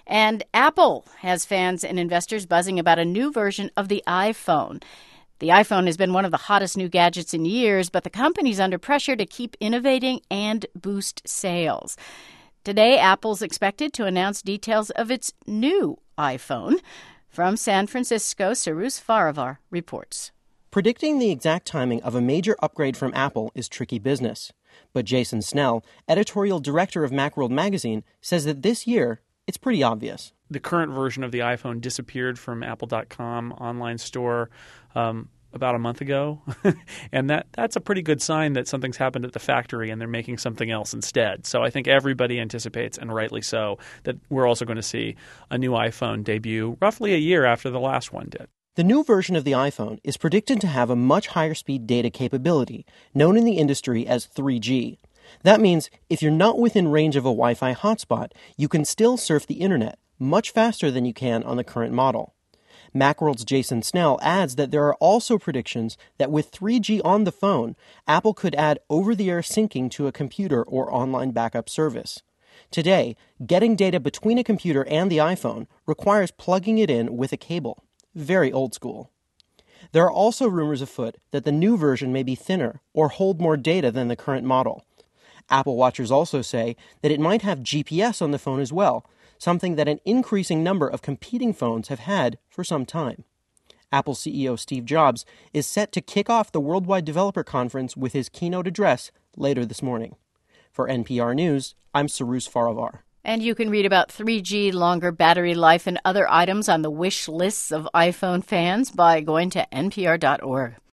And Apple has fans and investors buzzing about a new version of the iPhone. The iPhone has been one of the hottest new gadgets in years, but the company's under pressure to keep innovating and boost sales. Today, Apple's expected to announce details of its new iPhone. From San Francisco, Cyrus Farivar reports. Predicting the exact timing of a major upgrade from Apple is tricky business. But Jason Snell, editorial director of Macworld magazine, says that this year, it's pretty obvious. The current version of the iPhone disappeared from Apple.com online store about a month ago. And that's a pretty good sign that something's happened at the factory and they're making something else instead. So I think everybody anticipates, and rightly so, that we're also going to see a new iPhone debut roughly a year after the last one did. The new version of the iPhone is predicted to have a much higher speed data capability, known in the industry as 3G. That means if you're not within range of a Wi-Fi hotspot, you can still surf the internet much faster than you can on the current model. Macworld's Jason Snell adds that there are also predictions that with 3G on the phone, Apple could add over-the-air syncing to a computer or online backup service. Today, getting data between a computer and the iPhone requires plugging it in with a cable. Very old school. There are also rumors afoot that the new version may be thinner or hold more data than the current model. Apple watchers also say that it might have GPS on the phone as well, something that an increasing number of competing phones have had for some time. Apple CEO Steve Jobs is set to kick off the Worldwide Developer Conference with his keynote address later this morning. For NPR News, I'm Cyrus Farivar. And you can read about 3G, longer battery life, and other items on the wish lists of iPhone fans by going to npr.org.